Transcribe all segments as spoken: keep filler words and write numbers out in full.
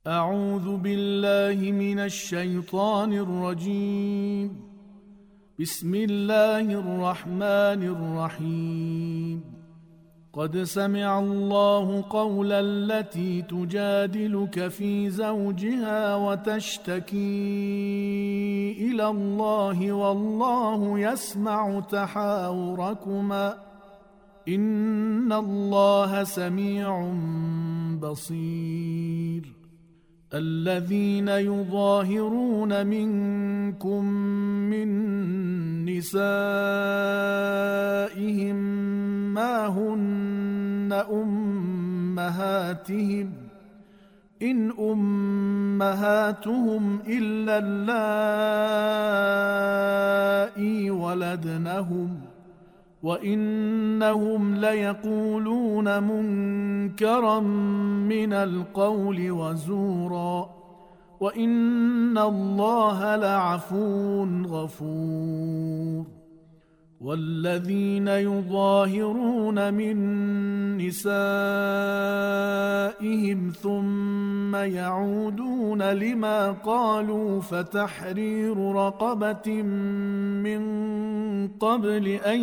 أعوذ بالله من الشيطان الرجيم. بسم الله الرحمن الرحيم. قد سمع الله قول التي تجادلك في زوجها وتشتكي إلى الله والله يسمع تحاوركما إن الله سميع بصير. الذين يظاهرون منكم من نسائهم ما هن أمهاتهم إن أمهاتهم إلا اللائي ولدنهم وإنهم ليقولون منكرا من القول وزورا وإن الله لعفو غفور. والذين يظاهرون من نسائهم ثم يعودون لما قالوا فتحرير رقبة من قبل أن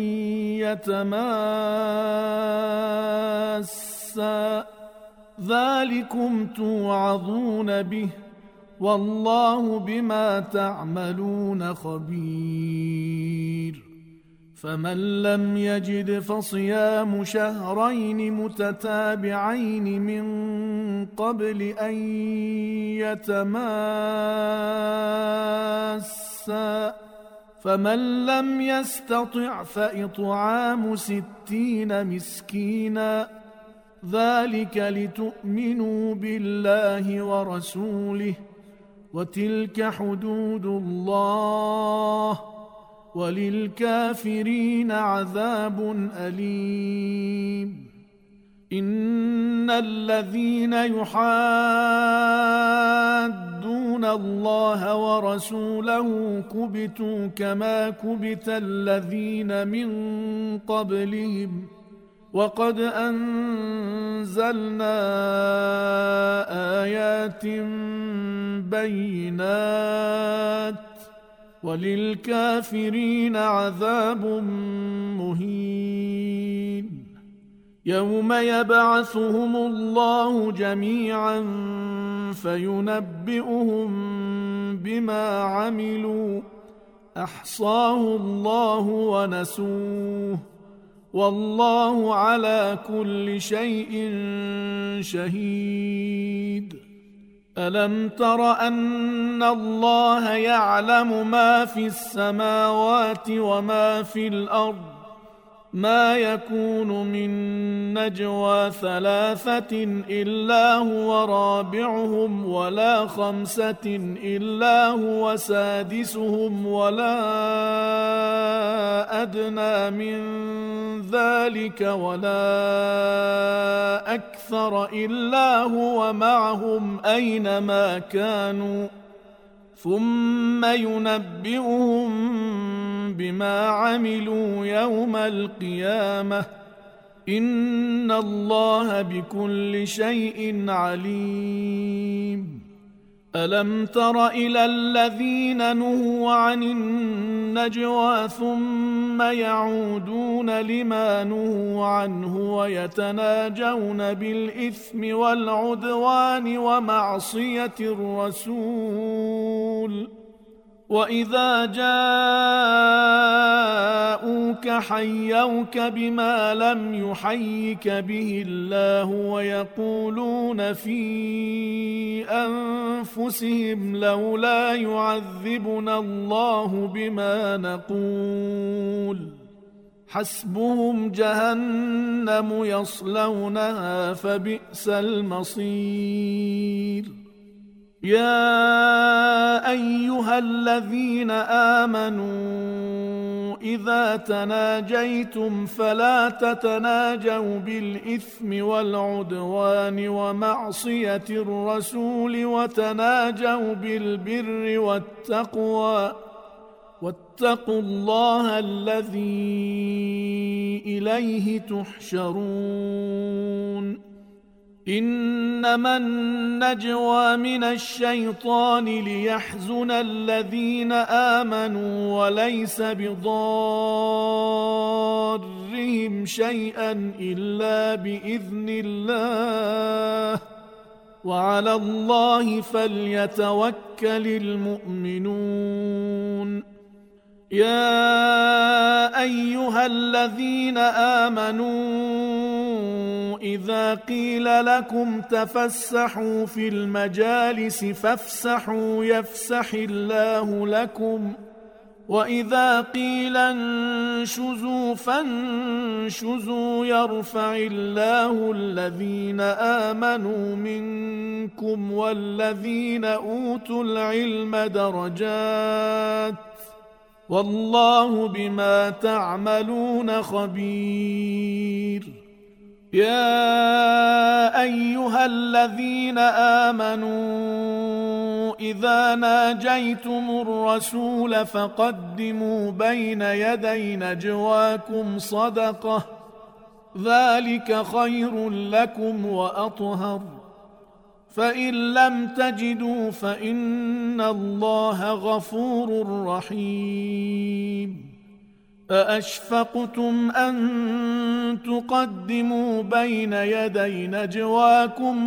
يتماسا ذلكم توعظون به والله بما تعملون خبير. فمن لم يجد فصيام شهرين متتابعين من قبل أن يتماسا فمن لم يستطع فإطعام ستين مسكينا ذلك لتؤمنوا بالله ورسوله وتلك حدود الله وللكافرين عذاب أليم. إن الذين يحادون الله ورسوله كبتوا كما كبت الذين من قبلهم وقد أنزلنا آيات بينات وللكافرين عذاب مهين. يوم يبعثهم الله جميعا فينبئهم بما عملوا أحصاه الله ونسوه والله على كل شيء شهيد. ألم تر أن الله يعلم ما في السماوات وما في الأرض ما يكون من نجوى ثلاثة إلا هو رابعهم ولا خمسة إلا هو سادسهم ولا أدنى من ذلك ولا أكثر إلا هو معهم أينما كانوا ثم ينبئهم بما عملوا يوم القيامة إن الله بكل شيء عليم. ألم تر إلى الذين نهوا عن النجوى ثم يعودون لما نهوا عنه ويتناجون بالإثم والعدوان ومعصية الرسول وإذا جاءوك حيوك بما لم يحيك به الله ويقولون في أنفسهم لولا يعذبنا الله بما نقول حسبهم جهنم يصلونها فبئس المصير. يا أيها الذين آمنوا إذا تناجيتم فلا تتناجوا بالإثم والعدوان ومعصية الرسول وتناجوا بالبر والتقوى واتقوا الله الذي إليه تحشرون. إنما النجوى من الشيطان ليحزن الذين آمنوا وليس بضارهم شيئا إلا بإذن الله وعلى الله فليتوكل المؤمنون. يا أيها الذين آمنوا إذا قيل لكم تفسحوا في المجالس فافسحوا يفسح الله لكم وإذا قيل انشزوا فانشزوا يرفع الله الذين آمنوا منكم والذين أوتوا العلم درجات والله بما تعملون خبير. يا أيها الذين آمنوا إذا ناجيتم الرسول فقدموا بين يدي نجواكم صدقة ذلك خير لكم وأطهر فإن لم تجدوا فإن الله غفور رحيم. أأشفقتم أن تقدموا بين يدي نجواكم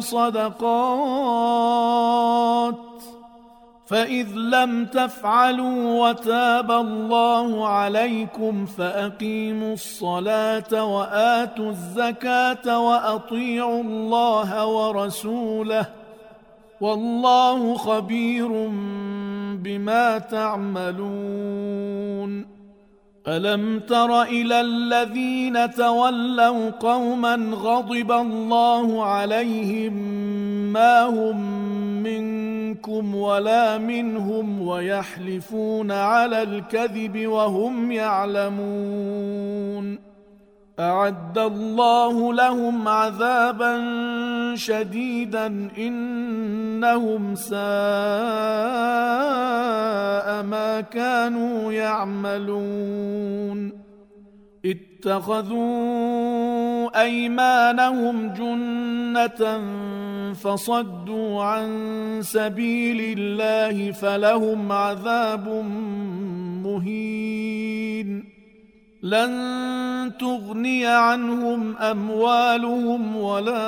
صدقات فإذ لم تفعلوا وتاب الله عليكم فأقيموا الصلاة وآتوا الزكاة وأطيعوا الله ورسوله والله خبير بما تعملون. ألم تر إلى الذين تولوا قوما غضب الله عليهم ما هم منكم ولا منهم ويحلفون على الكذب وهم يعلمون أعد الله لهم عذابا شديدا إنهم ساء ما كانوا يعملون. اتخذوا أيمانهم جنة فصدوا عن سبيل الله فلهم عذاب مهين. لن تغني عنهم أموالهم ولا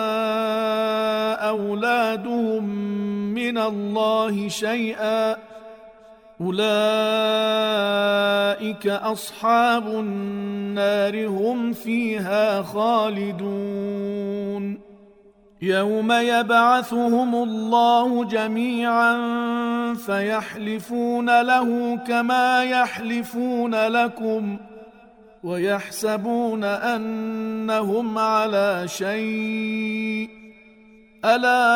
أولادهم من الله شيئا أولئك أصحاب النار هم فيها خالدون. يوم يبعثهم الله جميعا فيحلفون له كما يحلفون لكم ويحسبون أنهم على شيء ألا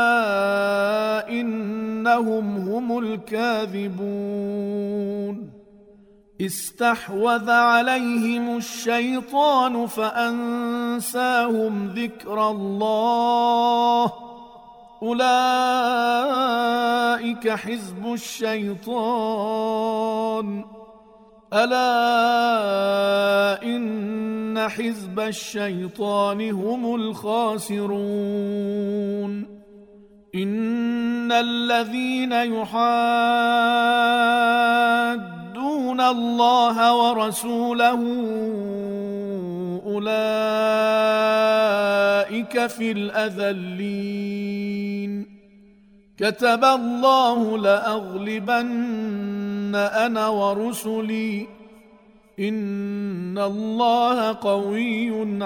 إنهم هم الكاذبون. استحوذ عليهم الشيطان فأنساهم ذكر الله أولئك حزب الشيطان ألا إن حزب الشيطان هم الخاسرون. إن الذين يحادون الله ورسوله أولئك في الأذلين. كتب الله لأغلبن أنا ورسلي إن الله قوي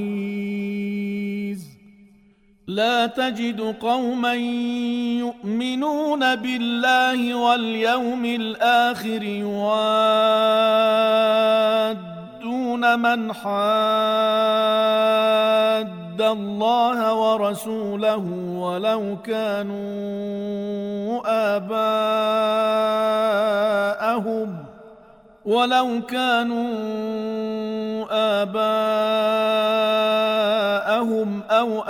عزيز. لا تجد قوما يؤمنون بالله واليوم الآخر يوادون من حاد الله ورسوله ولو كانوا آباءهم ولو كانوا آباءهم أو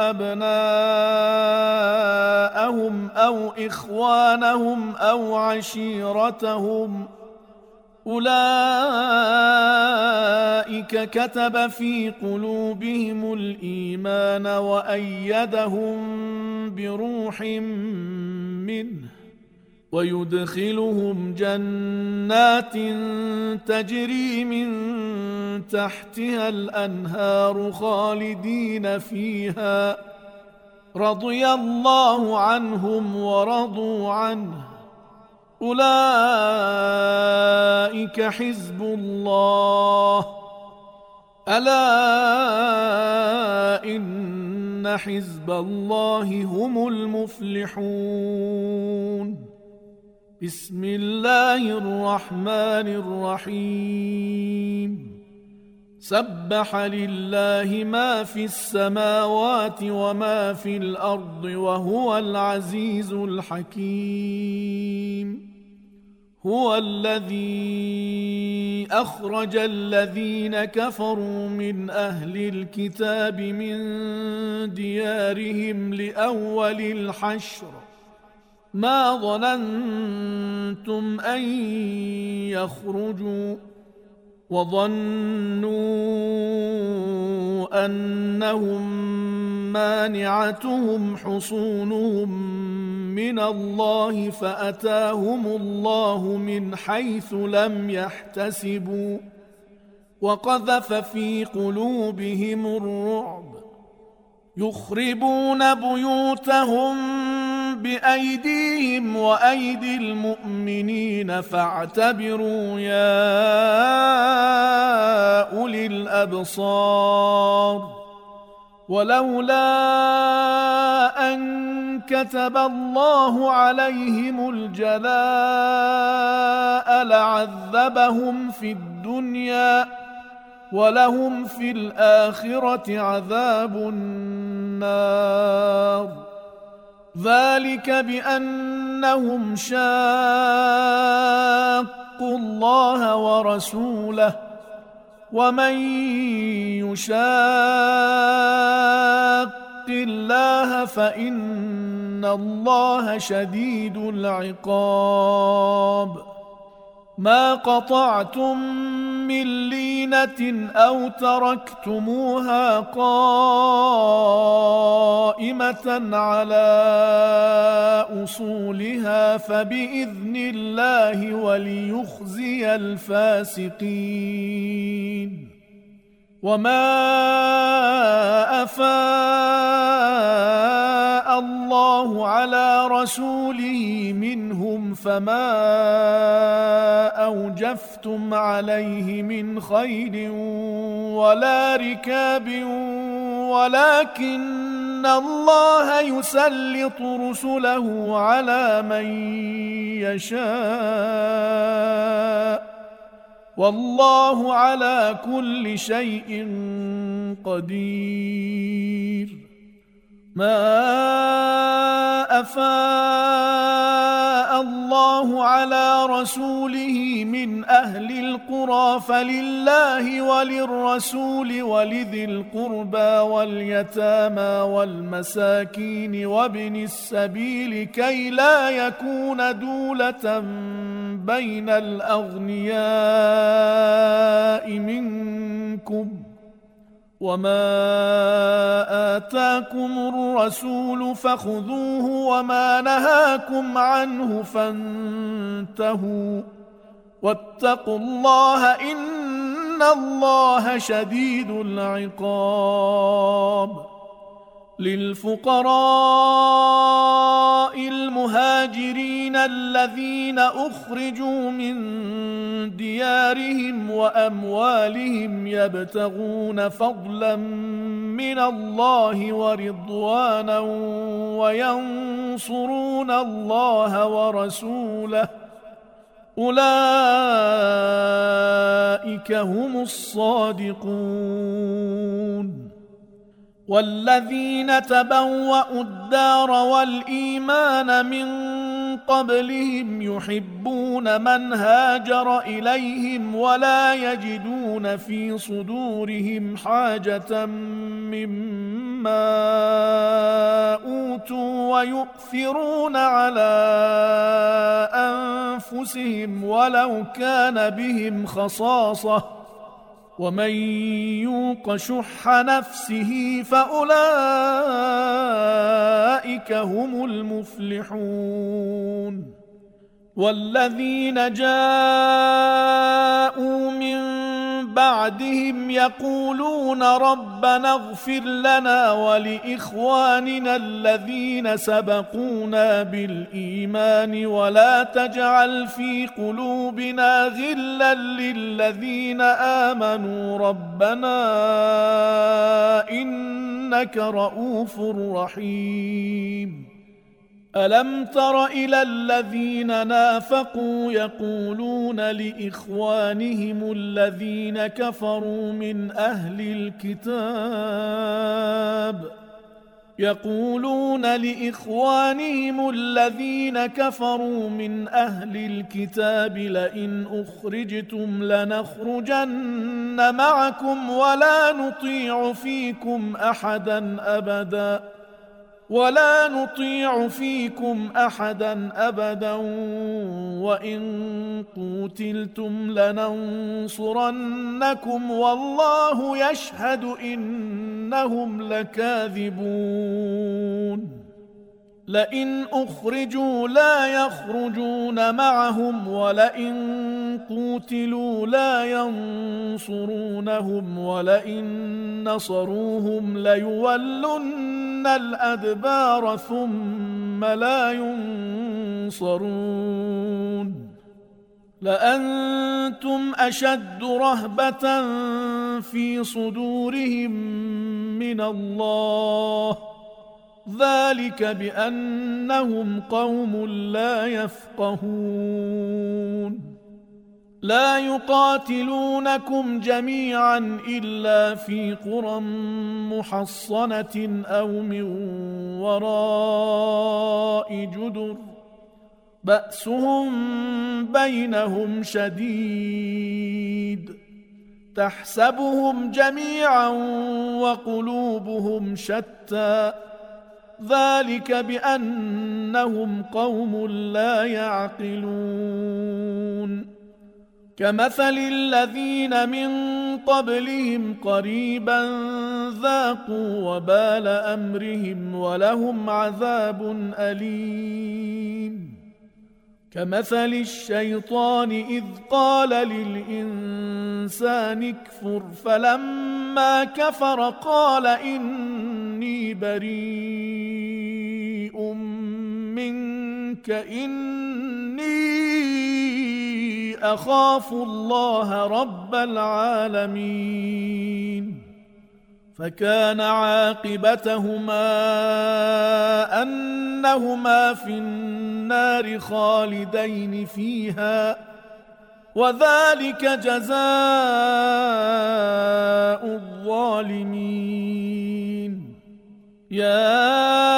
أبناءهم أو إخوانهم أو عشيرتهم أولئك كتب في قلوبهم الإيمان وأيدهم بروح منه ويدخلهم جنات تجري من تحتها الأنهار خالدين فيها رضي الله عنهم ورضوا عنه أولئك حزب الله ألا إن حزب الله هم المفلحون بسم الله الرحمن الرحيم سبح لله ما في السماوات وما في الأرض وهو العزيز الحكيم هو الذي أخرج الذين كفروا من أهل الكتاب من ديارهم لأول الحشر ما ظننتم أن يخرجوا وظنوا أنهم مانعتهم حصونهم من الله فأتاهم الله من حيث لم يحتسبوا وقذف في قلوبهم الرعب يخربون بيوتهم بأيديهم وأيدي المؤمنين فاعتبروا يا أولي الأبصار ولولا أن كتب الله عليهم الجلاء لعذبهم في الدنيا ولهم في الآخرة عذاب النار ذلك بأنهم شاقوا الله ورسوله ومن يشاق الله فإن الله شديد العقاب ما قطعتم من لينة أو تركتموها قائمة على أصولها فبإذن الله وليخزي الفاسقين وما أفاء الله على رسوله منهم فما أوجفتم عليه من خيل ولا ركاب ولكن الله يسلط رسله على من يشاء والله على كل شيء قدير ما أفاء الله على رسوله من أهل القرى فلله وللرسول ولذي القربى واليتامى والمساكين وابن السبيل كي لا يكون دولة بين الأغنياء منكم وما آتاكم الرسول فخذوه وما نهاكم عنه فانتهوا واتقوا الله إن الله شديد العقاب للفقراء المهاجرين الذين أخرجوا من ديارهم وأموالهم يبتغون فضلا من الله ورضوانا وينصرون الله ورسوله أولئك هم الصادقون والذين تبوأوا الدار والإيمان من قبلهم يحبون من هاجر إليهم ولا يجدون في صدورهم حاجة مما ما أوتوا ويؤثرون على أنفسهم ولو كان بهم خصاصة ومن يوق شح نفسه فأولئك هم المفلحون والذين جاءوا من بعدهم يقولون ربنا اغفر لنا ولإخواننا الذين سبقونا بالإيمان ولا تجعل في قلوبنا غلا للذين آمنوا ربنا إنك رؤوف رحيم ألم تر إلى الذين نافقوا يقولون لإخوانهم الذين كفروا من أهل الكتاب يقولون لإخوانهم الذين كفروا من أهل الكتاب لئن أخرجتم لنخرجن معكم ولا نطيع فيكم أحدا أبدا ولا نطيع فيكم أحدا أبدا وإن قوتلتم لننصرنكم والله يشهد إنهم لكاذبون لئن أخرجوا لا يخرجون معهم ولئن قوتلوا لا ينصرونهم ولئن نصروهم ليولن الأدبار ثم لا ينصرون لأنتم أشد رهبة في صدورهم من الله ذلك بأنهم قوم لا يفقهون لا يقاتلونكم جميعا إلا في قرى محصنة أو من وراء جدر بأسهم بينهم شديد تحسبهم جميعا وقلوبهم شتى ذلك بأنهم قوم لا يعقلون كمثل الذين من قبلهم قريبا ذاقوا وبال أمرهم ولهم عذاب أليم كمثل الشيطان إذ قال للإنسان اكفر فلما كفر قال إني بريء منك إني أخاف الله رب العالمين فكان عاقبتهما أنهما في النار خالدين فيها وذلك جزاء الظالمين يا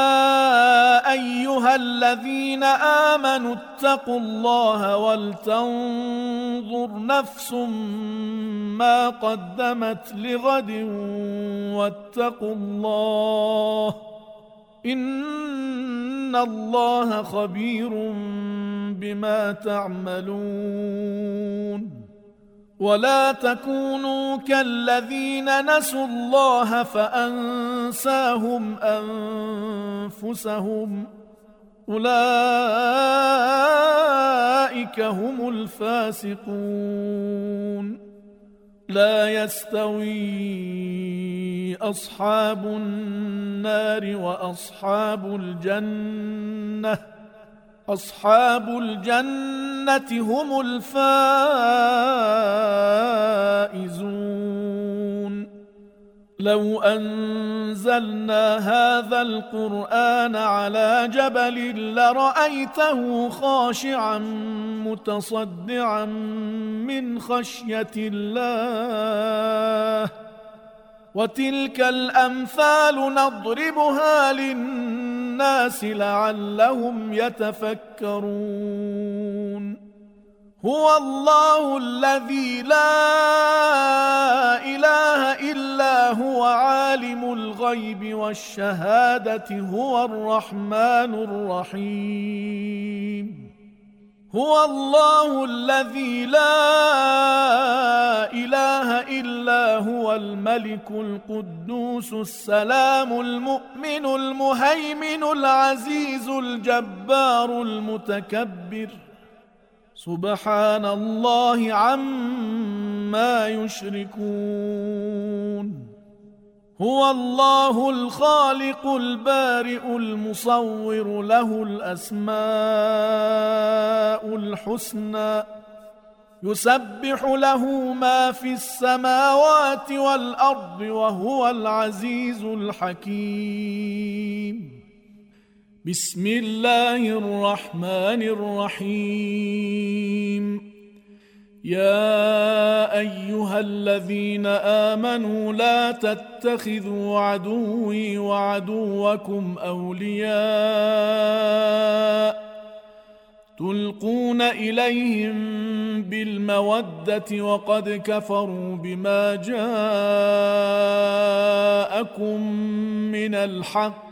أيها الذين آمنوا اتقوا الله ولتنظر نفس ما قدمت لغد واتقوا الله إن الله خبير بما تعملون ولا تكونوا كالذين نسوا الله فأنساهم أنفسهم أولئك هم الفاسقون لا يستوي أصحاب النار وأصحاب الجنة أصحاب الجنة هم الفائزون لو أنزلنا هذا القرآن على جبل لرأيته خاشعا متصدعا من خشية الله وتلك الأمثال نضربها للناس لعلهم يتفكرون هو الله الذي لا إله إلا هو عالم الغيب والشهادة هو الرحمن الرحيم هو الله الذي لا إله إلا هو الملك القدوس السلام المؤمن المهيمن العزيز الجبار المتكبر سبحان الله عما يشركون هو الله الخالق البارئ المصور له الأسماء الحسنى يسبح له ما في السماوات والأرض وهو العزيز الحكيم بسم الله الرحمن الرحيم يا أيها الذين آمنوا لا تتخذوا عدوي وعدوكم أولياء تلقون إليهم بالمودة وقد كفروا بما جاءكم من الحق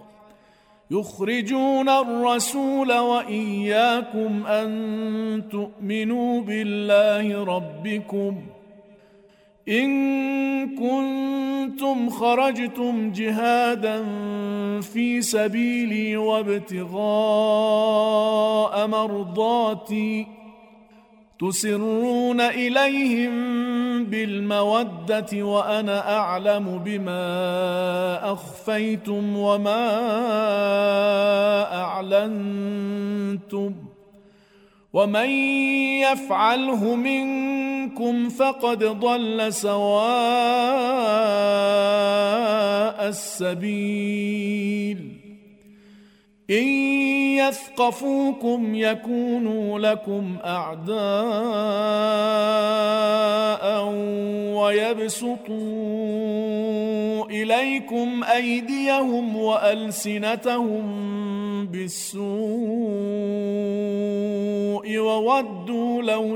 يخرجون الرسول وإياكم أن تؤمنوا بالله ربكم إن كنتم خرجتم جهادا في سبيلي وابتغاء مرضاتي تسرون إليهم بالمودة وأنا أعلم بما أخفيتم وما أعلنتم ومن يفعله منكم فقد ضل سواء السبيل إن يثقفوكم يكونوا لكم أعداء ويبسطوا إليكم أيديهم وألسنتهم بالسوء وودوا لو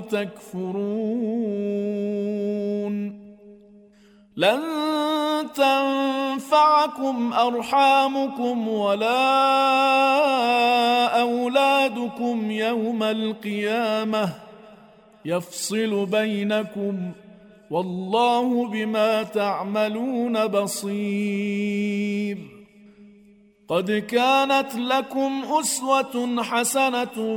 تكفرون لن تنفعكم أرحامكم ولا أولادكم يوم القيامة يفصل بينكم والله بما تعملون بصير قد كانت لكم أسوة حسنة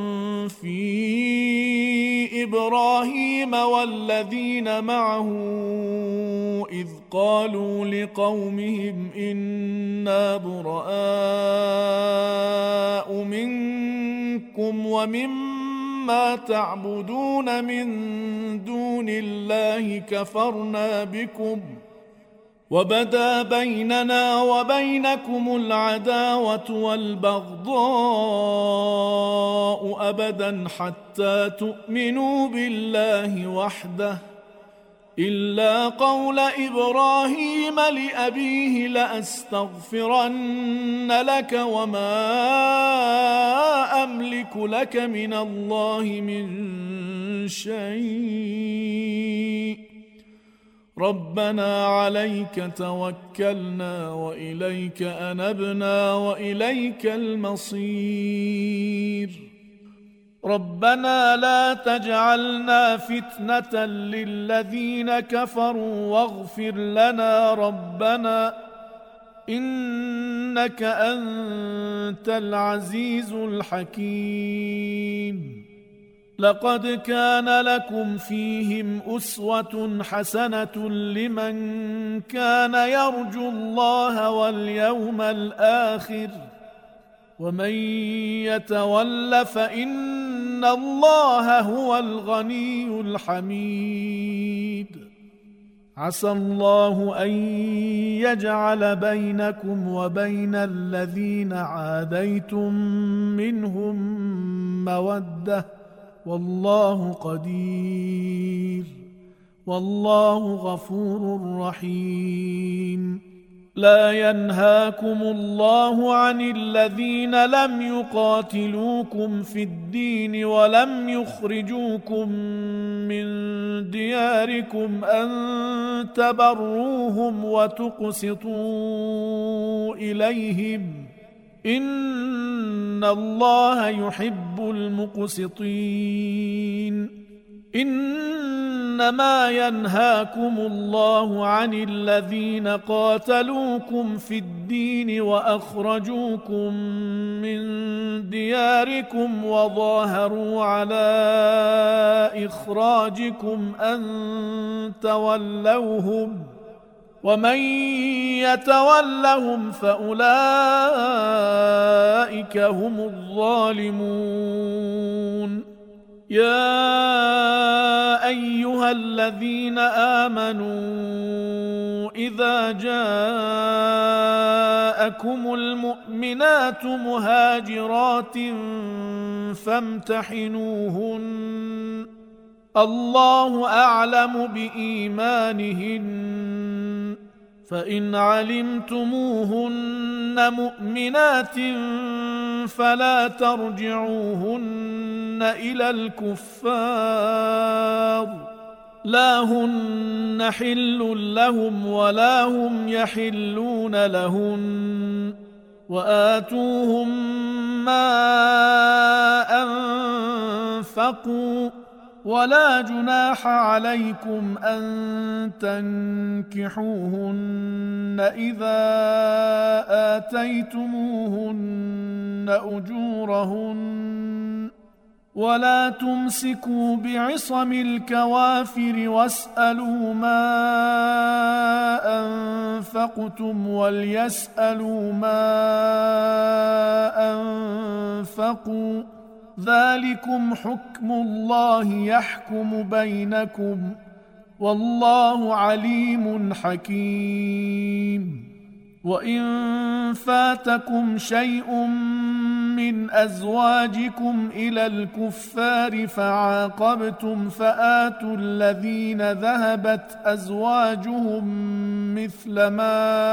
في إبراهيم والذين معه إذ قالوا لقومهم إنا براء منكم ومما تعبدون من دون الله كفرنا بكم وبدا بيننا وبينكم العداوة والبغضاء أبدا حتى تؤمنوا بالله وحده إلا قول إبراهيم لأبيه لأستغفرن لك وما أملك لك من الله من شيء ربنا عليك توكلنا وإليك أنبنا وإليك المصير ربنا لا تجعلنا فتنة للذين كفروا واغفر لنا ربنا إنك أنت العزيز الحكيم لقد كان لكم فيهم أسوة حسنة لمن كان يرجو الله واليوم الآخر ومن يتول فإن الله هو الغني الحميد عسى الله أن يجعل بينكم وبين الذين عاديتم منهم مودة والله قدير والله غفور رحيم لا ينهاكم الله عن الذين لم يقاتلوكم في الدين ولم يخرجوكم من دياركم أن تبروهم وتقسطوا إليهم إن الله يحب المقسطين. إنما ينهاكم الله عن الذين قاتلوكم في الدين وأخرجوكم من دياركم وظاهروا على إخراجكم أن تولوهم ومن يتولهم فأولئك هم الظالمون. يا أيها الذين آمنوا إذا جاءكم المؤمنات مهاجرات فامتحنوهن الله أعلم بإيمانهن فإن علمتموهن مؤمنات فلا ترجعوهن إلى الكفار لا هن حل لهم ولا هم يحلون لهن وآتوهم ما أنفقوا ولا جناح عليكم أن تنكحوهن إذا آتيتموهن أجورهن ولا تمسكوا بعصم الكوافر واسألوا ما أنفقتم وليسألوا ما أنفقوا ذلكم حكم الله يحكم بينكم والله عليم حكيم. وإن فاتكم شيء من أزواجكم إلى الكفار فعاقبتم فآتوا الذين ذهبت أزواجهم مثل ما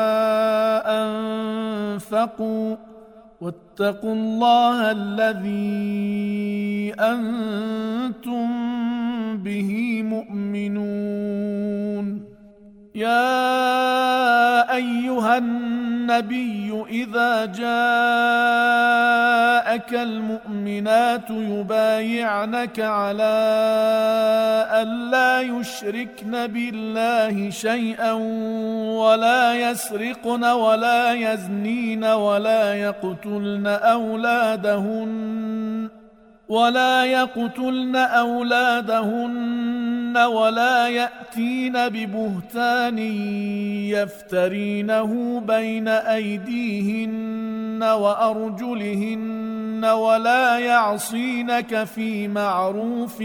أنفقوا واتقوا الله الذي أنتم به مؤمنون. يا أيها النبي إذا جاءك المؤمنات يبايعنك على ألا يشركن بالله شيئا ولا يسرقن ولا يزنين ولا يقتلن أولادهن ولا يقتلن أولادهن ولا يأتين ببهتان يفترينه بين أيديهن وأرجلهن ولا يعصينك في معروف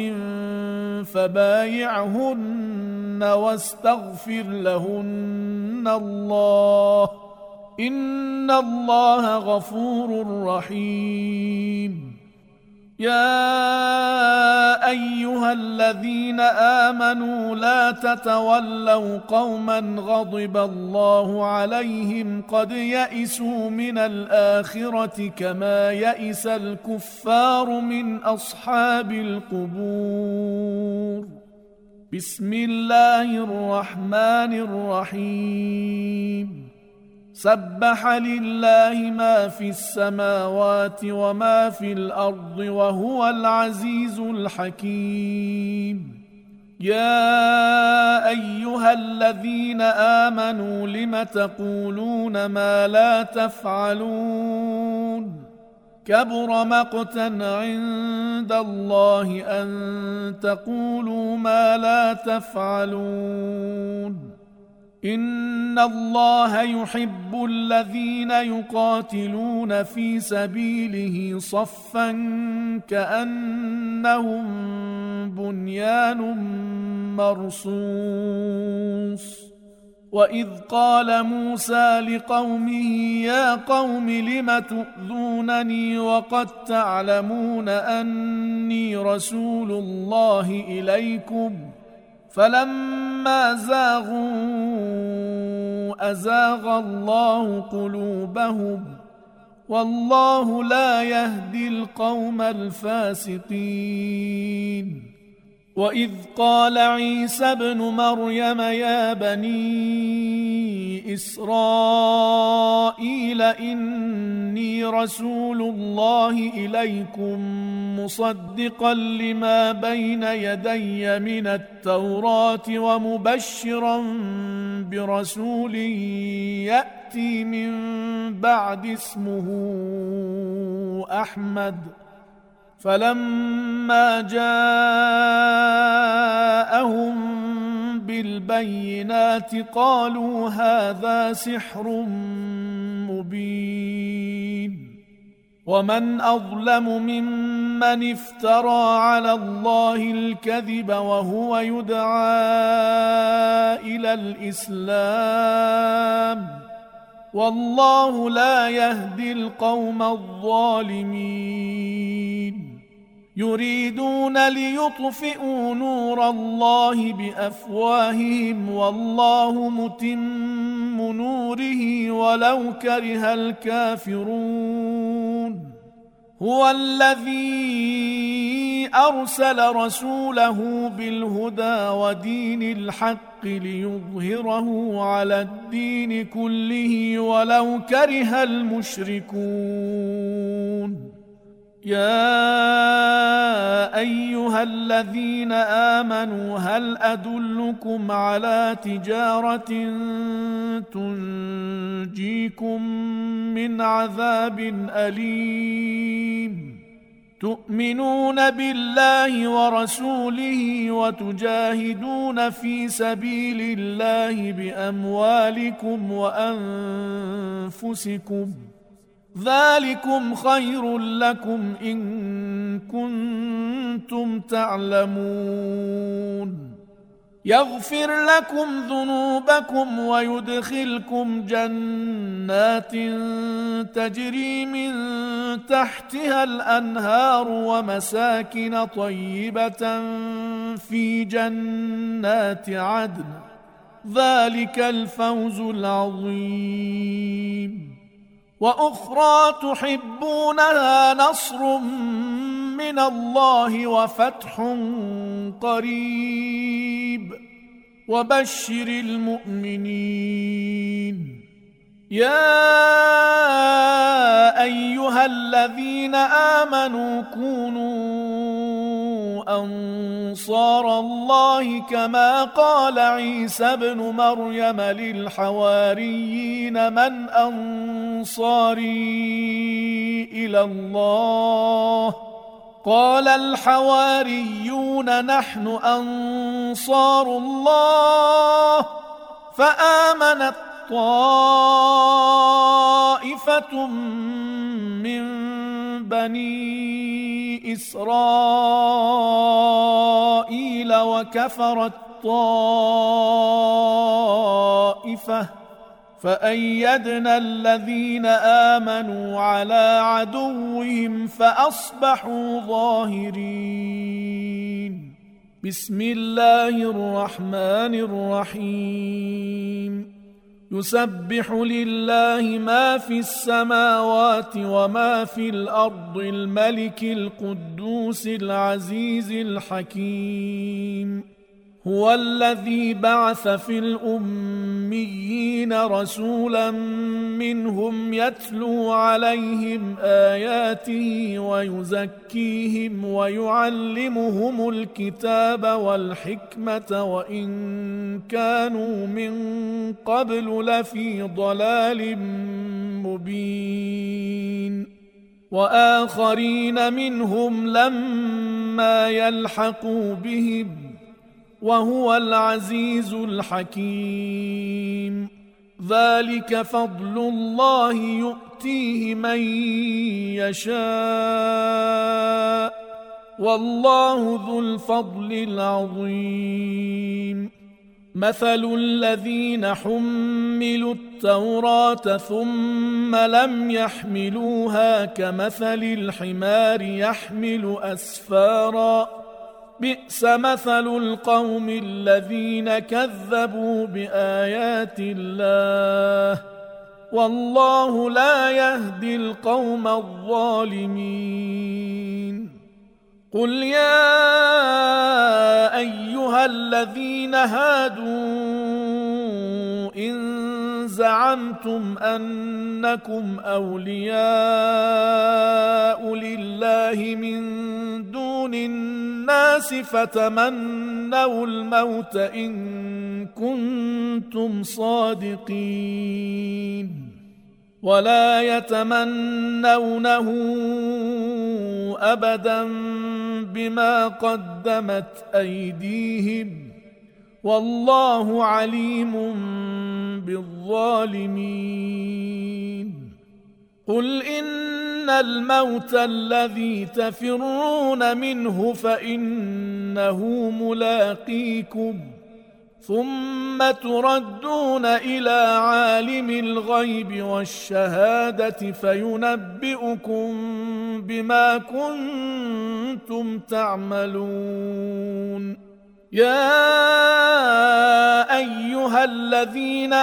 فبايعهن واستغفر لهن الله إن الله غفور رحيم. يا أيها الذين آمنوا لا تتولوا قوما غضب الله عليهم قد يئسوا من الآخرة كما يئس الكفار من أصحاب القبور. بسم الله الرحمن الرحيم. سبح لله ما في السماوات وما في الأرض وهو العزيز الحكيم. يا أيها الذين آمنوا لم تقولون ما لا تفعلون كبر مقتا عند الله أن تقولوا ما لا تفعلون. إن الله يحب الذين يقاتلون في سبيله صفا كأنهم بنيان مرصوص. وإذ قال موسى لقومه يا قوم لم تؤذونني وقد تعلمون أني رسول الله إليكم فلما زاغوا أزاغ الله قلوبهم والله لا يهدي القوم الفاسقين. وإذ قال عيسى ابن مريم يا بني إسرائيل إني رسول الله إليكم مصدقا لما بين يدي من التوراة ومبشرا برسول يأتي من بعد اسمه أحمد. فلما جاءهم بالبينات قالوا هذا سحر مبين. ومن أظلم ممن افترى على الله الكذب وهو يدعى إلى الإسلام والله لا يهدي القوم الظالمين. يريدون ليطفئوا نور الله بأفواههم والله متم نوره ولو كره الكافرون. هو الذي أرسل رسوله بالهدى ودين الحق ليظهره على الدين كله ولو كره المشركون. يا أيها الذين آمنوا هل أدلكم على تجارة تنجيكم من عذاب أليم تؤمنون بالله ورسوله وتجاهدون في سبيل الله بأموالكم وأنفسكم ذلكم خير لكم إن كنتم تعلمون. يغفر لكم ذنوبكم ويدخلكم جنات تجري من تحتها الأنهار ومساكن طيبة في جنات عدن ذلك الفوز العظيم. وأخرى تحبونها نصر من الله وفتح قريب وبشر المؤمنين. يا أيها الذين آمنوا كونوا أنصار الله كما قال عيسى ابن مريم للحواريين من أنصاري إلى الله قال الحواريون نحن أنصار الله. فآمنت طائفة من بني إسرائيل وكفرت طائفة فأيدنا الذين آمنوا على عدوهم فأصبحوا ظاهرين. بسم الله الرحمن الرحيم. يسبح لله ما في السماوات وما في الأرض الملك القدوس العزيز الحكيم. هو الذي بعث في الأميين رسولا منهم يتلو عليهم آياته ويزكيهم ويعلمهم الكتاب والحكمة وإن كانوا من قبل لفي ضلال مبين. وآخرين منهم لما يلحقوا بهم وهو العزيز الحكيم. ذلك فضل الله يؤتيه من يشاء والله ذو الفضل العظيم. مثل الذين حملوا التوراة ثم لم يحملوها كمثل الحمار يحمل أسفارا بئس مثل القوم الذين كذبوا بآيات الله والله لا يهدي القوم الظالمين قل يا أيها الذين هادوا إن زعمتم أنكم أولياء لله من دون الناس فتمنوا الموت إن كنتم صادقين ولا يتمنونه أبدا بما قدمت أيديهم والله عليم بالظالمين قل إن الموت الذي تفرون منه فإنه ملاقيكم ثم تردون إلى عالم الغيب والشهادة فينبئكم بما كنتم تعملون يا أيها الذين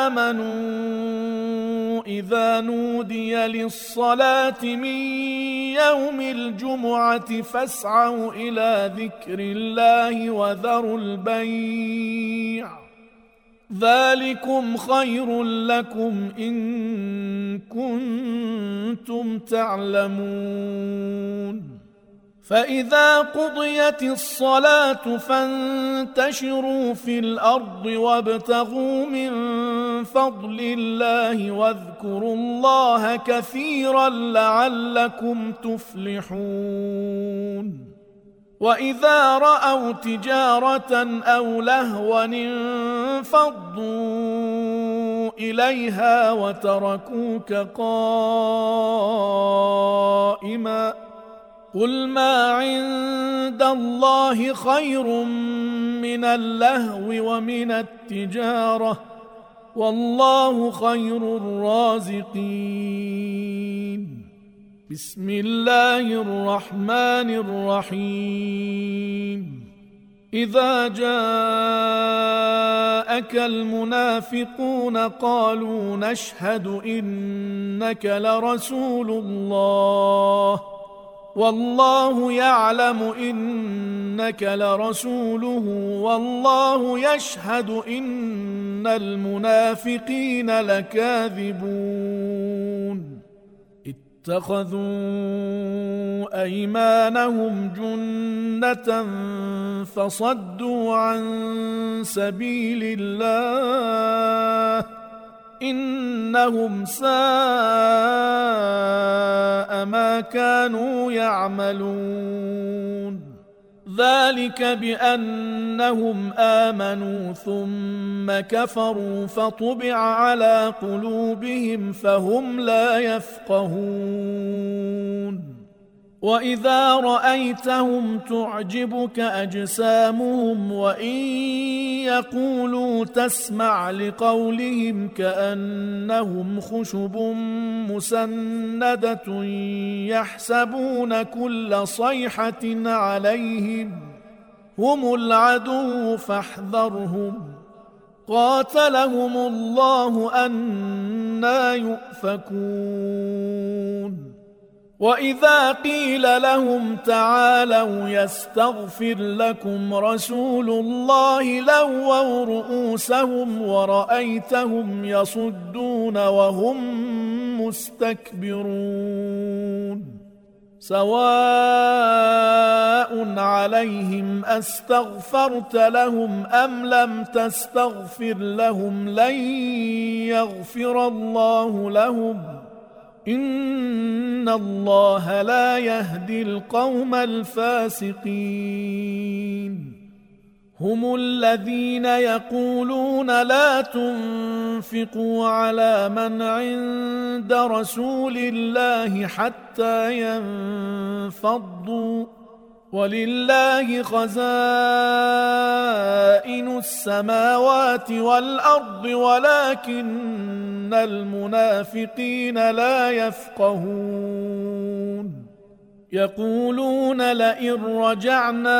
آمنوا إذا نودي للصلاة من يوم الجمعة فاسعوا إلى ذكر الله وذروا البيع ذلكم خير لكم إن كنتم تعلمون فإذا قضيت الصلاة فانتشروا في الأرض وابتغوا من فضل الله واذكروا الله كثيرا لعلكم تفلحون وإذا رأوا تجارة أو لهوا انفضوا إليها وتركوك قائما قل ما عند الله خير من اللهو ومن التجارة والله خير الرازقين بسم الله الرحمن الرحيم إذا جاءك المنافقون قالوا نشهد إنك لرسول الله والله يعلم إنك لرسوله والله يشهد إن المنافقين لكاذبون اتخذوا أيمانهم جنة فصدوا عن سبيل الله إنهم ساء ما كانوا يعملون ذلك بأنهم آمنوا ثم كفروا فطبع على قلوبهم فهم لا يفقهون وإذا رأيتهم تعجبك أجسامهم وإن يقولوا تسمع لقولهم كأنهم خشب مسندة يحسبون كل صيحة عليهم هم العدو فاحذرهم قاتلهم الله أنى يؤفكون وإذا قيل لهم تعالوا يستغفر لكم رسول الله لووا رؤوسهم ورأيتهم يصدون وهم مستكبرون سواء عليهم أستغفرت لهم أم لم تستغفر لهم لن يغفر الله لهم إن الله لا يهدي القوم الفاسقين هم الذين يقولون لا تنفقوا على من عند رسول الله حتى ينفضوا ولله خزائن السماوات والأرض ولكن المنافقين لا يفقهون يقولون لئن رجعنا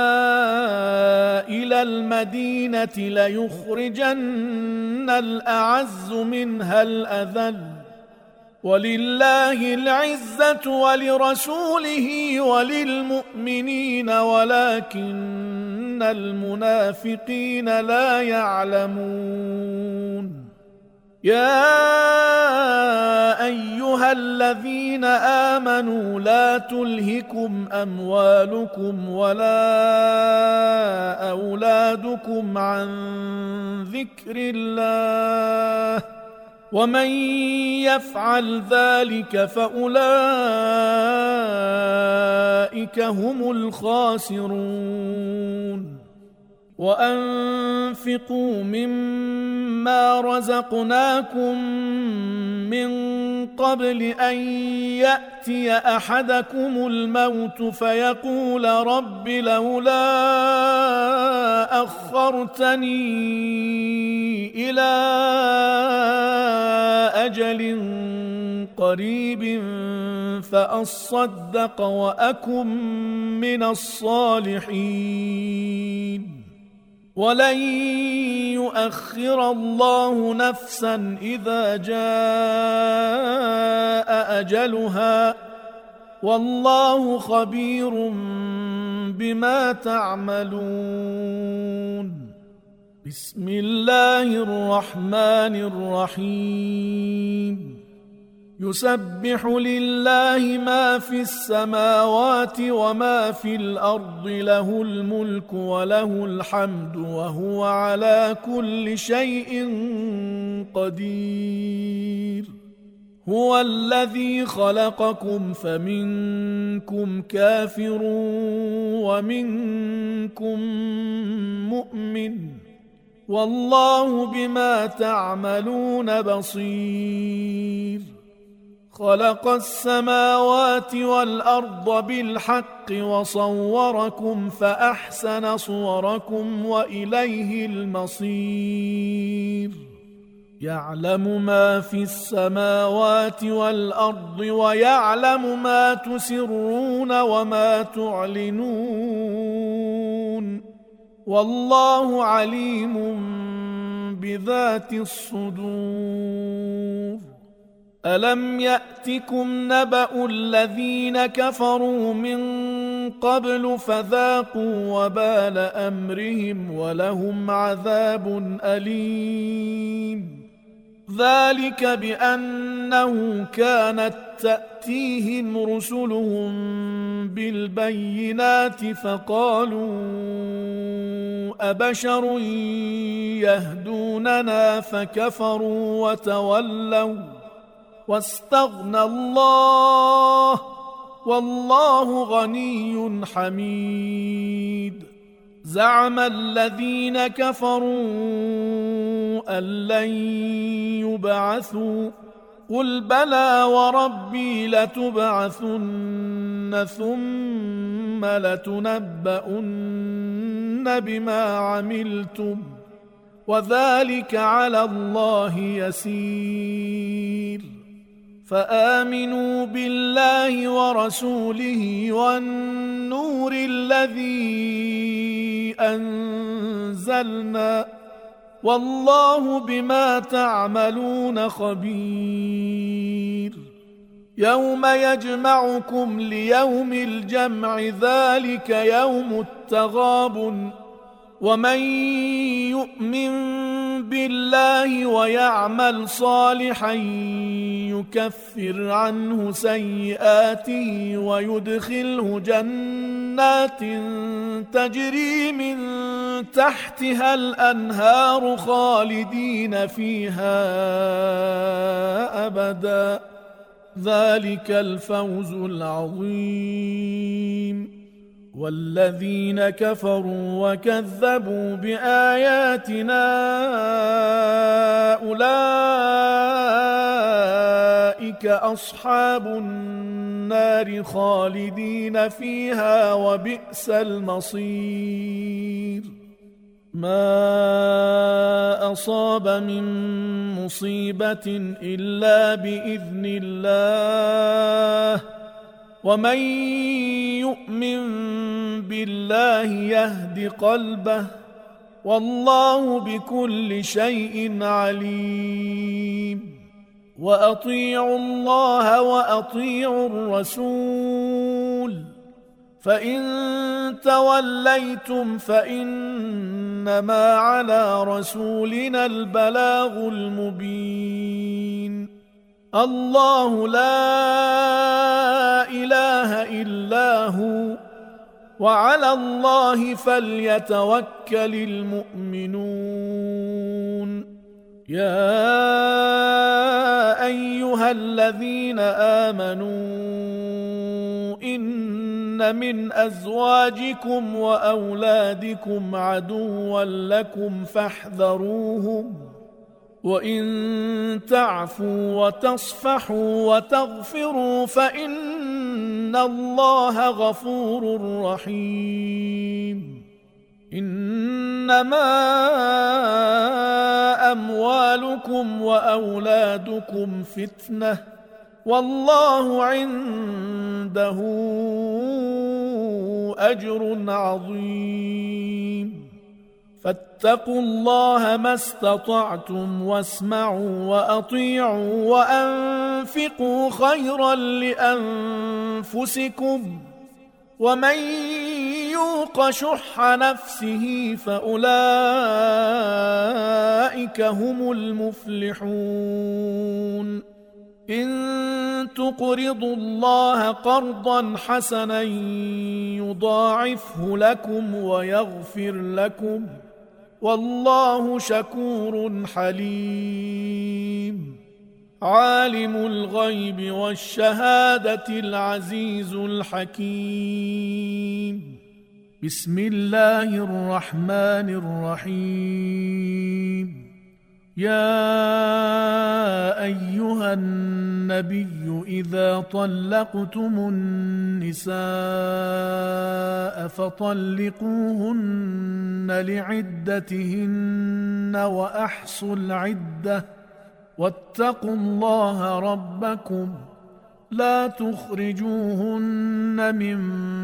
إلى المدينة ليخرجن الأعز منها الأذل ولله العزة ولرسوله وللمؤمنين ولكن المنافقين لا يعلمون. يا أيها الذين آمنوا لا تلهكم أموالكم ولا أولادكم عن ذكر الله ومن يفعل ذلك فأولئك هم الخاسرون. وأنفقوا مما رزقناكم من قبل أن يأتي أحدكم الموت فيقول رب لولا أخرتني إلى أجل قريب فأصدق وأكن من الصالحين ولن يؤخر الله نفسا إذا جاء أجلها والله خبير بما تعملون. بسم الله الرحمن الرحيم. يسبح لله ما في السماوات وما في الأرض له الملك وله الحمد وهو على كل شيء قدير. هو الذي خلقكم فمنكم كافر ومنكم مؤمن والله بما تعملون بصير. خلق السماوات والأرض بالحق وصوركم فأحسن صوركم وإليه المصير. يعلم ما في السماوات والأرض ويعلم ما تسرون وما تعلنون والله عليم بذات الصدور. ألم يأتكم نبأ الذين كفروا من قبل فذاقوا وبال أمرهم ولهم عذاب أليم. ذلك بأنه كانت تأتيهم رسلهم بالبينات فقالوا أبشر يهدوننا فكفروا وتولوا واستغنى الله والله غني حميد. زعم الذين كفروا أن لن يبعثوا قل بلى وربي لتبعثن ثم لتنبؤن بما عملتم وذلك على الله يسير. فآمنوا بالله ورسوله والنور الذي أنزلنا والله بما تعملون خبير. يوم يجمعكم ليوم الجمع ذلك يوم التغابن ومن يؤمن بالله ويعمل صالحا يكفر عنه سيئاته ويدخله جنات تجري من تحتها الأنهار خالدين فيها أبدا ذلك الفوز العظيم. والذين كفروا وكذبوا بآياتنا أولئك أصحاب النار خالدين فيها وبئس المصير. ما أصاب من مصيبة إلا بإذن الله ومن يؤمن بالله يهد قلبه والله بكل شيء عليم. وأطيعوا الله وأطيعوا الرسول فإن توليتم فإنما على رسولنا البلاغ المبين. الله لا إله إلا هو وعلى الله فليتوكل المؤمنون. يا أيها الذين آمنوا إن من أزواجكم وأولادكم عدوا لكم فاحذروهم وإن تعفوا وتصفحوا وتغفروا فإن الله غفور رحيم. إنما أموالكم وأولادكم فتنة والله عنده أجر عظيم. فاتقوا الله ما استطعتم واسمعوا وأطيعوا وأنفقوا خيرا لأنفسكم ومن يوق شح نفسه فأولئك هم المفلحون. إن تقرضوا الله قرضا حسنا يضاعفه لكم ويغفر لكم والله شكور حليم. عالم الغيب والشهادة العزيز الحكيم. بسم الله الرحمن الرحيم. يا أيها النبي إذا طلقتم النساء فطلقوهن لعدتهن وأحصوا العدة واتقوا الله ربكم لا تخرجوهن من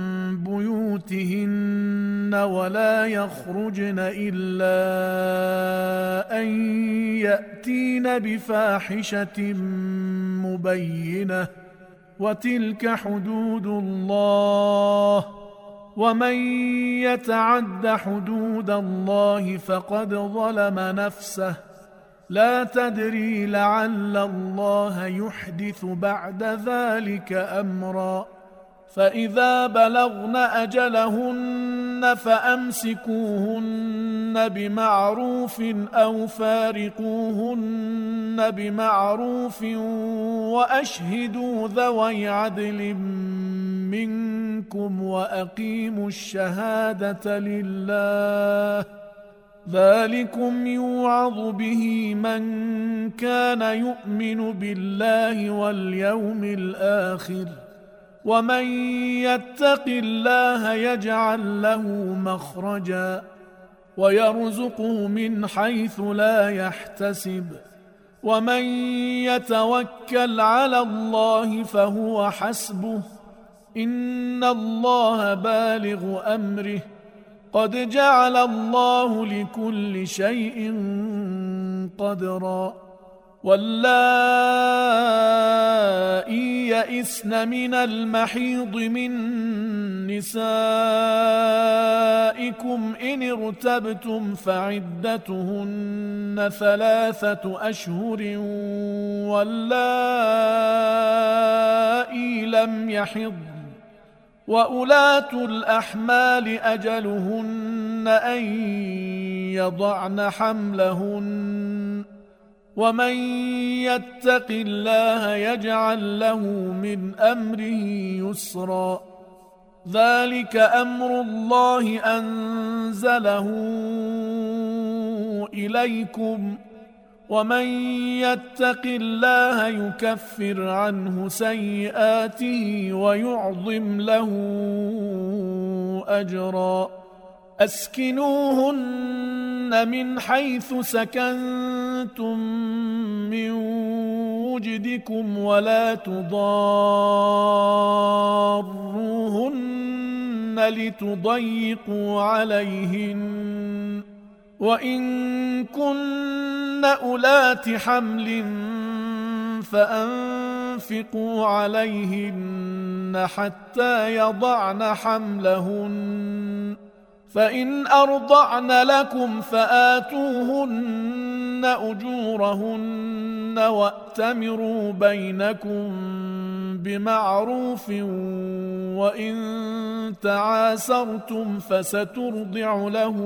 بيوتهن ولا يخرجن إلا أن يأتين بفاحشة مبينة وتلك حدود الله ومن يتعد حدود الله فقد ظلم نفسه لا تدري لعل الله يحدث بعد ذلك أمرا. فإذا بلغن أجلهن فأمسكوهن بمعروف أو فارقوهن بمعروف وأشهدوا ذوي عدل منكم وأقيموا الشهادة لله ذلكم يوعظ به من كان يؤمن بالله واليوم الآخر ومن يتق الله يجعل له مخرجا ويرزقه من حيث لا يحتسب ومن يتوكل على الله فهو حسبه إن الله بالغ أمره قد جعل الله لكل شيء قدرا. واللائي يئسن من المحيض من نسائكم إن ارتبتم فعدتهن ثلاثة أشهر واللائي لم يحضن وأولاة الأحمال أجلهن أن يضعن حملهن ومن يتق الله يجعل له من أمره يسرا. ذلك أمر الله أنزله إليكم ومن يتق الله يكفر عنه سيئاته ويعظم له أجرا. أسكنوهن من حيث سكنتم من وجدكم ولا تضار لتضيقوا عليهن وإن كن أولات حمل فأنفقوا عليهن حتى يضعن حملهن فإن أرضعن لكم فآتوهن أجورهن وأتمروا بينكم بمعروف وإن تعاسرتم فسترضع له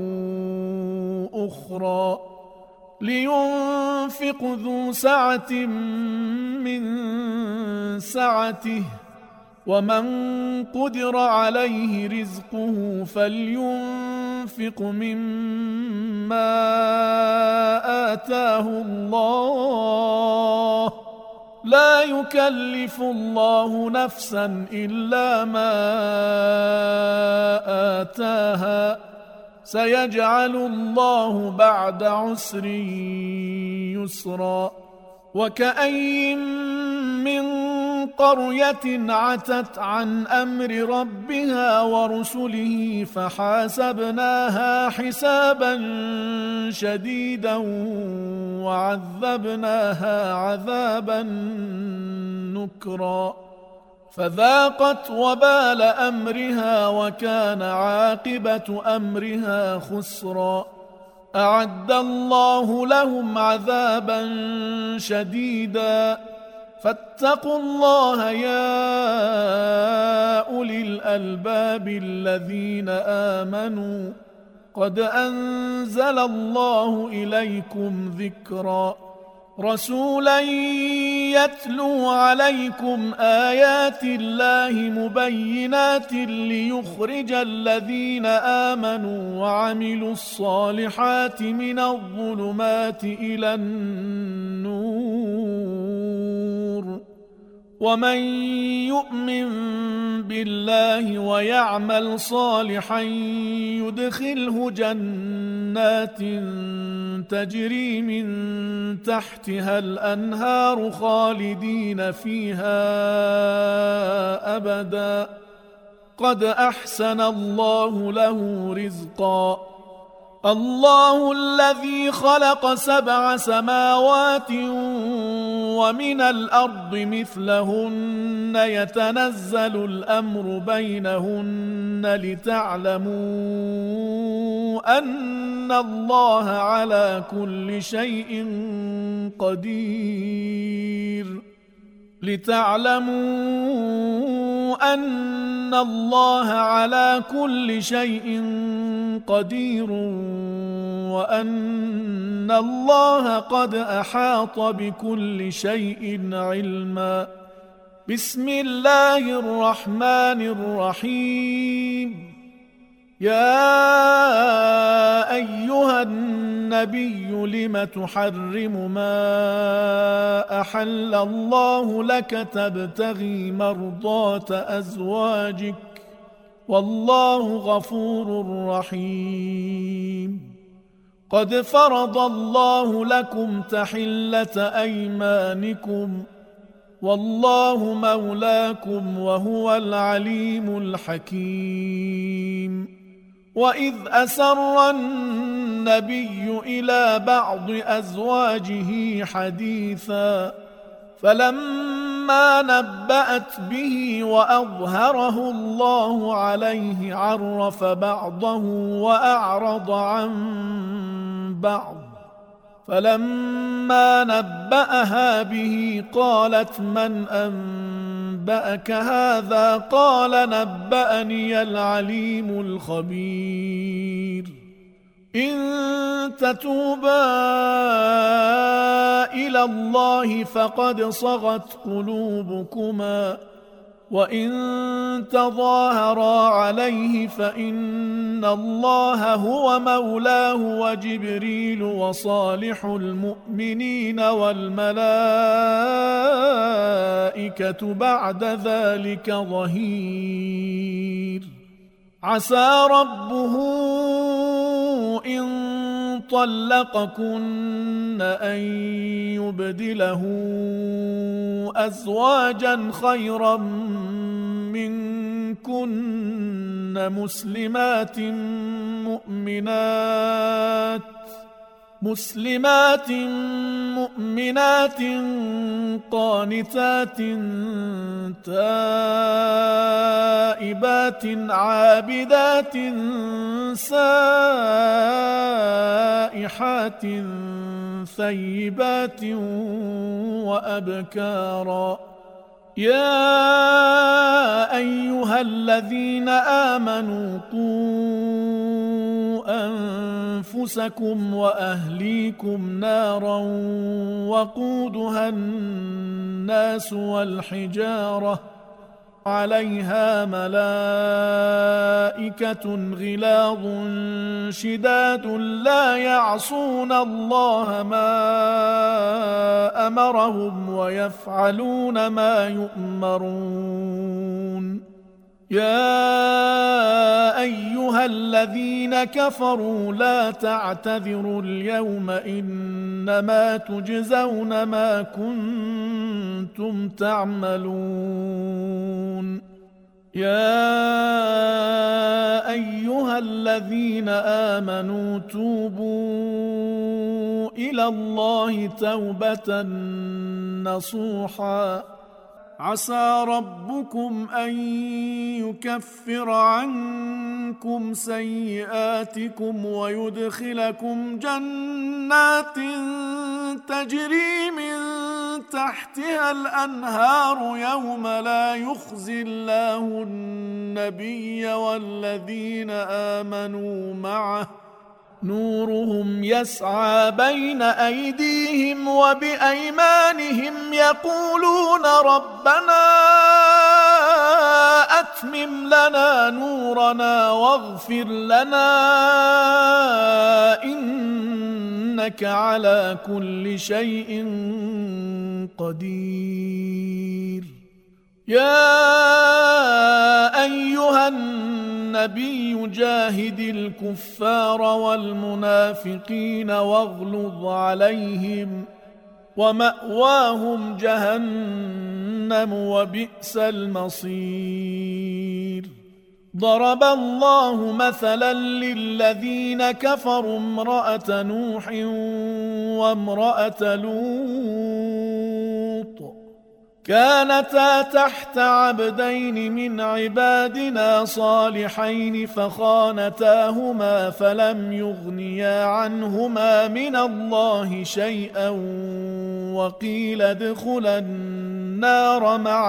أخرى لينفق ذو سعة من سعته ومن قدر عليه رزقه فلينفق مما آتاه الله لا يكلف الله نفسا إلا ما آتاها سيجعل الله بعد عسر يسرا وكأين من قرية عتت عن أمر ربها ورسله فحاسبناها حسابا شديدا وعذبناها عذابا نكرا فذاقت وبال أمرها وكان عاقبة أمرها خسرا أعد الله لهم عذابا شديدا فاتقوا الله يا أولي الألباب الذين آمنوا قد أنزل الله إليكم ذكرا رسولا يتلو عليكم آيات الله مبينات ليخرج الذين آمنوا وعملوا الصالحات من الظلمات إلى النور ومن يؤمن بالله ويعمل صالحا يدخله جنات تجري من تحتها الأنهار خالدين فيها أبدا قد أحسن الله له رزقا الله الذي خلق سبع سماوات ومن الأرض مثلهن يتنزل الأمر بينهن لتعلموا أن الله على كل شيء قدير لتعلموا أن الله على كل شيء قدير وأن الله قد أحاط بكل شيء علما بسم الله الرحمن الرحيم يا أيها النبي لم تحرم ما أحل الله لك تبتغي مرضات أزواجك والله غفور رحيم قد فرض الله لكم تحلة أيمانكم والله مولاكم وهو العليم الحكيم وإذ أسر النبي إلى بعض أزواجه حديثا فلما نبأت به وأظهره الله عليه عرف بعضه وأعرض عن بعض فلما نبأها به قالت من أنبأك هذا قال نبأني العليم الخبير إن تتوبا إلى الله فقد صغت قلوبكما وإن تظاهرا عليه فإن الله هو مولاه وجبريل وصالح المؤمنين والملائكة بعد ذلك ظهير عسى ربه إن طلقكن أن يبدله أزواجا خيرا منكن مسلمات مؤمنات مسلمات مؤمنات قانتات تائبات عابدات سائحات ثيبات وأبكارا يا أيها الذين آمنوا قوا أنفسكم وأهليكم نارا وقودها الناس والحجارة عليها ملائكة غلاظ شداد لا يعصون الله ما أمرهم ويفعلون ما يؤمرون يا أيها الذين كفروا لا تعتذروا اليوم إنما تجزون ما كنتم تعملون يا أيها الذين آمنوا توبوا إلى الله توبة نصوحا عسى ربكم أن يكفر عنكم سيئاتكم ويدخلكم جنات تجري من تحتها الأنهار يوم لا يخزي الله النبي والذين آمنوا معه نورهم يسعى بين أيديهم وبأيمانهم يقولون ربنا أتمم لنا نورنا واغفر لنا إنك على كل شيء قدير يا أيها النبي جاهد الكفار والمنافقين واغلظ عليهم ومأواهم جهنم وبئس المصير ضرب الله مثلا للذين كفروا امرأة نوح وامرأة لوط كانتا تحت عبدين من عبادنا صالحين فخانتاهما فلم يغنيا عنهما من الله شيئا وقيل ادخلا النار مع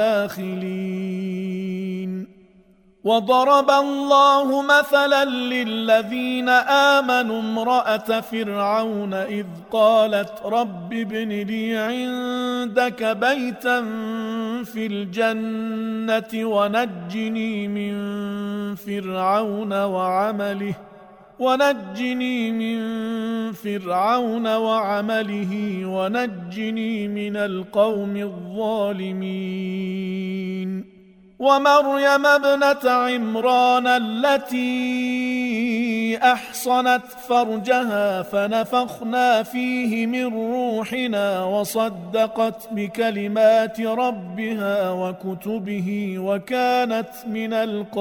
الداخلين وضرب الله مثلا للذين آمنوا امرأة فرعون إذ قالت رب ابن لي عندك بيتا في الجنة ونجني من فرعون وعمله ونجني من فرعون وعمله ونجني من القوم الظالمين ومريم ابنة عمران التي أحصنت فرجها فنفخنا فيه من روحنا وصدقت بكلمات ربها وكتبه وكانت من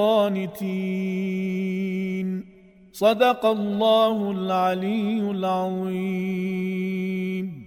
القانتين صدق الله العلي العظيم.